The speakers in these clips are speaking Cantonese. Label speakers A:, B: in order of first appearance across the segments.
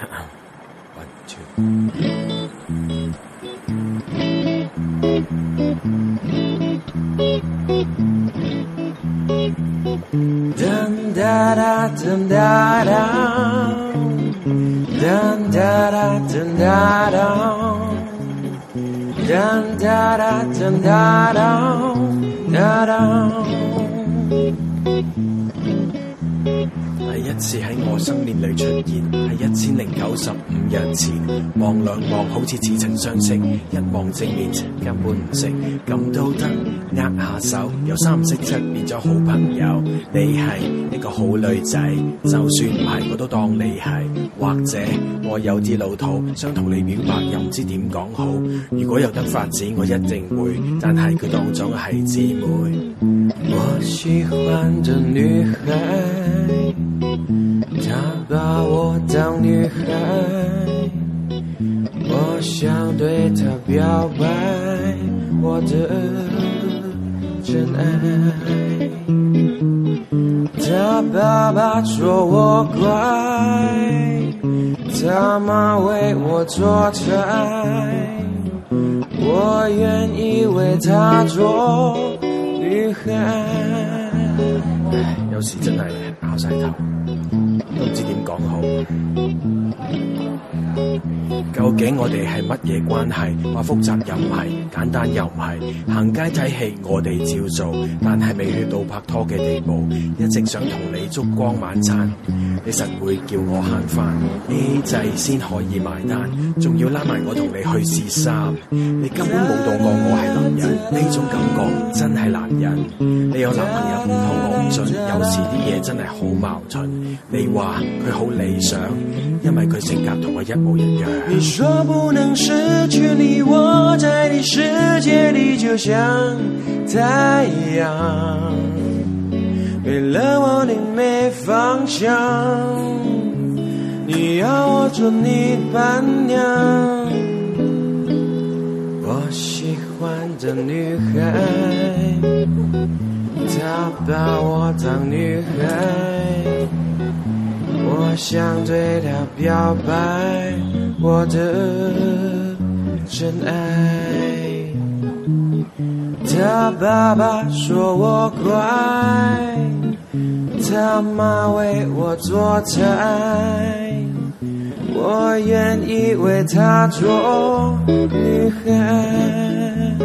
A: One, two. Dun da da dun da da, dun da da dun da da, dun da da dun da da da da。第一次喺我生命裏出現，係1095日前。望兩望好似似曾相識，一望正面根本唔識，咁都得握下手，由3唔識7變咗好朋友。你係一個好女仔，就算唔係我都當你係，或者我有啲老土，想同你表白又唔知點講好。如果有得發展我一定會，但係佢當咗係姊妹。我喜歡的女孩，她把我當女孩，我想對她表白我的真愛。她爸爸說我乖，她媽為我做菜，我願意為她做女孩。有時真係拗晒頭，都唔知點講好。究竟我哋係乜嘢關係？話複雜又唔係，簡單又唔係。行街睇戲我哋照做，但係未去到拍拖嘅地步。一直想同你燭光晚餐，你實會叫我慳返 A 制先可以埋單，仲要拉埋我同你去試衫。你根本冇當過我係男人，呢種感覺真係男人。你有男朋友唔通我唔信，有時啲嘢真係好矛盾。你話佢好理想，因為佢性格同我一模一樣。你說不能失去你，我在你世界裡就像太陽，為了我你沒方向，你要我做你伴娘。我喜歡的女孩，她把我當女孩，我想對她表白我的真愛。他爸爸說我乖，他媽為我做菜，我願意為她做女孩，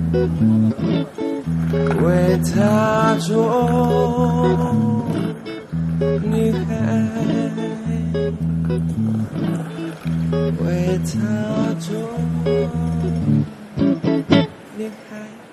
A: 為她做女孩，為她做女孩。